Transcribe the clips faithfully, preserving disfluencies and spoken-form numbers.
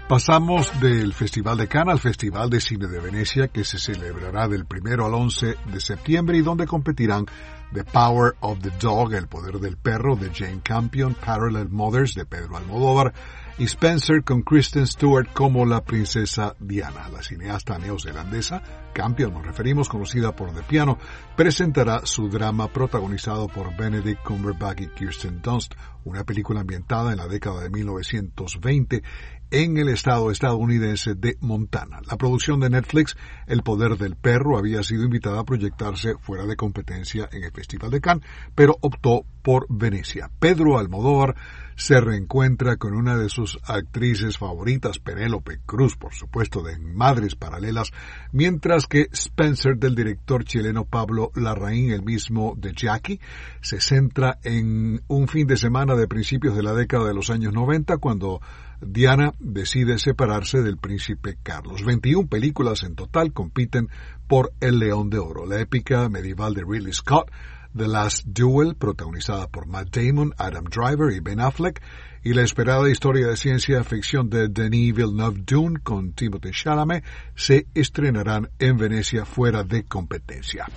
Pasamos del Festival de Cannes al Festival de Cine de Venecia, que se celebrará del primero al once de septiembre y donde competirán The Power of the Dog, El Poder del Perro, de Jane Campion, Parallel Mothers, de Pedro Almodóvar, y Spencer con Kristen Stewart como la princesa Diana. La cineasta neozelandesa, Campion nos referimos, conocida por The Piano, presentará su drama protagonizado por Benedict Cumberbatch y Kirsten Dunst, una película ambientada en la década de mil novecientos veinte en el estado estadounidense de Montana. La producción de Netflix, El Poder del Perro, había sido invitada a proyectarse fuera de competencia en el Festival de Cannes, pero optó por Venecia. Pedro Almodóvar se reencuentra con una de sus actrices favoritas, Penélope Cruz, por supuesto, de Madres Paralelas, mientras que Spencer, del director chileno Pablo Larraín, el mismo de Jackie, se centra en un fin de semana de principios de la década de los años noventa, cuando Diana decide separarse del príncipe Carlos. veintiuna películas en total compiten por el León de Oro. La épica medieval de Ridley Scott, The Last Duel, protagonizada por Matt Damon, Adam Driver y Ben Affleck, y la esperada historia de ciencia ficción de Denis Villeneuve, Dune, con Timothée Chalamet, se estrenarán en Venecia fuera de competencia.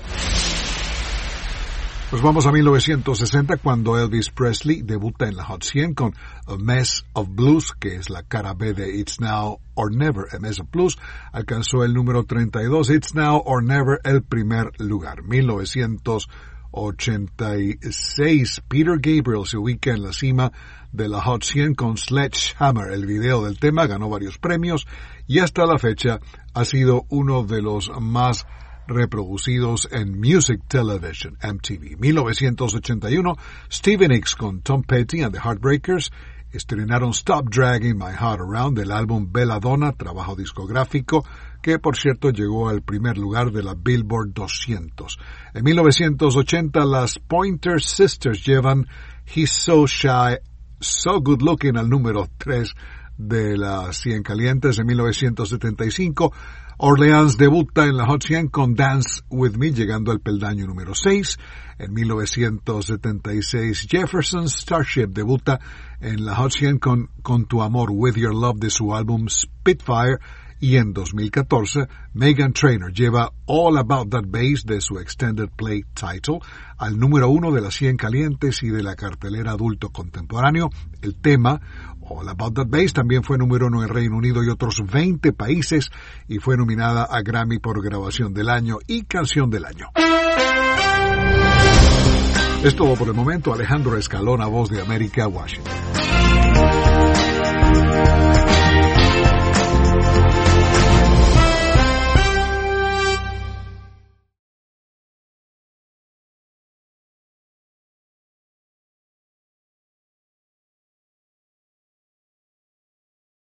Pues vamos a mil novecientos sesenta, cuando Elvis Presley debuta en la Hot cien con A Mess of Blues, que es la cara B de It's Now or Never. A Mess of Blues alcanzó el número treinta y dos, It's Now or Never el primer lugar. mil novecientos ochenta y seis, Peter Gabriel se ubica en la cima de la Hot cien con Sledgehammer. El video del tema ganó varios premios y hasta la fecha ha sido uno de los más reproducidos en Music Television, M T V. mil novecientos ochenta y uno, Stevie Nicks con Tom Petty and the Heartbreakers estrenaron Stop Dragging My Heart Around del álbum Belladonna, trabajo discográfico que por cierto llegó al primer lugar de la Billboard doscientos. En mil novecientos ochenta, las Pointer Sisters llevan He's So Shy, So Good Looking al número tres de las cien calientes. En mil novecientos setenta y cinco, Orleans debuta en la Hot cien con Dance With Me, llegando al peldaño número seis. En mil novecientos setenta y seis, Jefferson Starship debuta en la Hot cien con Con Tu Amor, With Your Love, de su álbum Spitfire. Y en dos mil catorce, Meghan Trainor lleva All About That Bass, de su Extended Play Title, al número uno de las cien calientes y de la cartelera adulto contemporáneo. El tema All About That Bass también fue número uno en Reino Unido y otros veinte países y fue nominada a Grammy por Grabación del Año y Canción del Año. Es todo por el momento. Alejandro Escalona, Voz de América, Washington.